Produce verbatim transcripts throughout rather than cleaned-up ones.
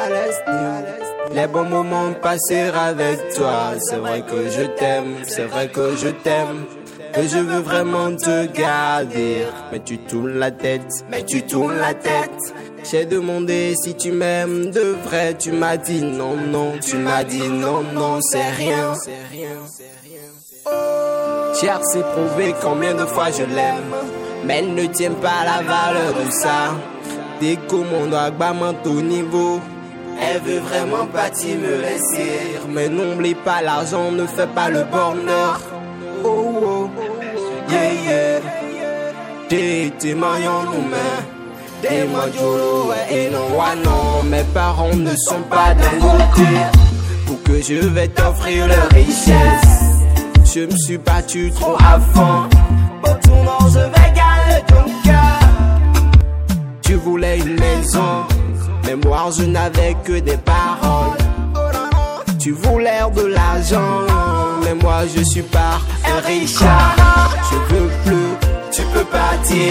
Les bons moments passés avec toi. C'est vrai que je t'aime, c'est vrai que je t'aime. Et je veux vraiment te garder. Mais tu tournes la tête, mais tu tournes la tête. J'ai demandé si tu m'aimes de vrai. Tu m'as dit non, non, tu m'as dit non, non, c'est rien. J'ai assez prouvé combien de fois je l'aime. Mais elle ne tient pas la valeur de ça. Dès qu'on doit battre au niveau, elle veut vraiment pas t'y me laisser. Mais n'oublie pas, l'argent ne fait pas le bonheur. Oh oh, yeah yeah. J'ai été mariant nous mains. Des modules et non, ouais non. Mes parents ne sont pas d'un côté pour que je vais t'offrir leur richesse. Je me suis battu trop à fond. Pour tout monde je vais gagner ton cœur. Tu voulais une maison, mais moi je n'avais que des paroles. Tu voulais de l'argent, mais moi je suis pas un Richard. Je veux plus, tu peux partir.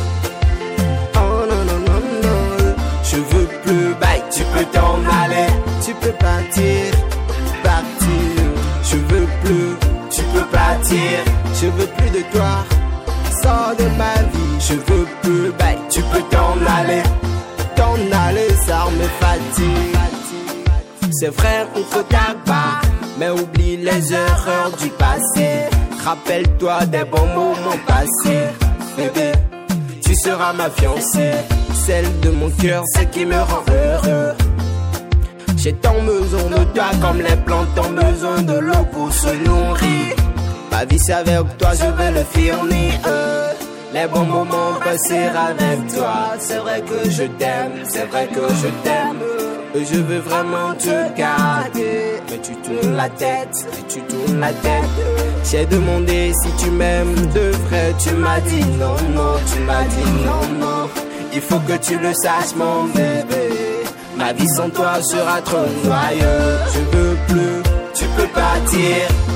Oh non non non non. Je veux plus, bye, tu peux t'en aller. Tu peux partir, partir. Je veux plus, tu peux partir. Je veux plus de toi, sors de ma vie. Je veux plus, bye, tu peux t'en aller. T'en aller, ça me fatigue. C'est vrai, on faut pas, mais oublie les erreurs du passé. Rappelle-toi des bons moments passés. Bébé, tu seras ma fiancée, celle de mon cœur, celle qui me rend heureux. J'ai tant besoin de toi comme les plantes ont besoin de l'eau pour se nourrir. Ma vie c'est avec toi, je vais le finir. Euh, les bons moments passés avec toi. C'est vrai que je t'aime, c'est vrai que je t'aime. Je veux vraiment te garder. Mais tu tournes la tête, mais tu tournes la tête. J'ai demandé si tu m'aimes de vrai. Tu m'as dit non, non, tu m'as dit non, non. Il faut que tu le saches mon bébé. Ma vie sans toi sera trop noyeuse. Je veux plus, tu peux partir.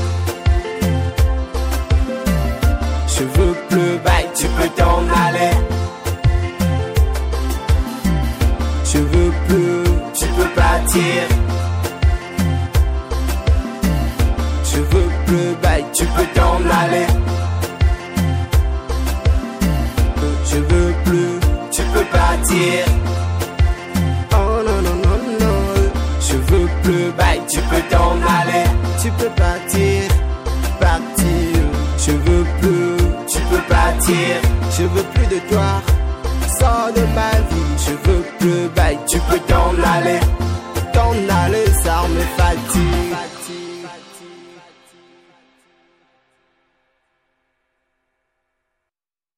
Je veux plus, bye, tu peux t'en aller. Je veux plus, tu peux partir. Je veux plus, bye, tu peux t'en aller. Je veux plus, tu peux partir. Oh non non non non. Je veux plus, bye, tu peux t'en aller. Tu peux partir, partir. Je veux plus, tu peux partir. Je veux plus de toi, sors de ma vie. Je veux plus, bye, tu peux t'en aller. T'en aller, ça me fatigue.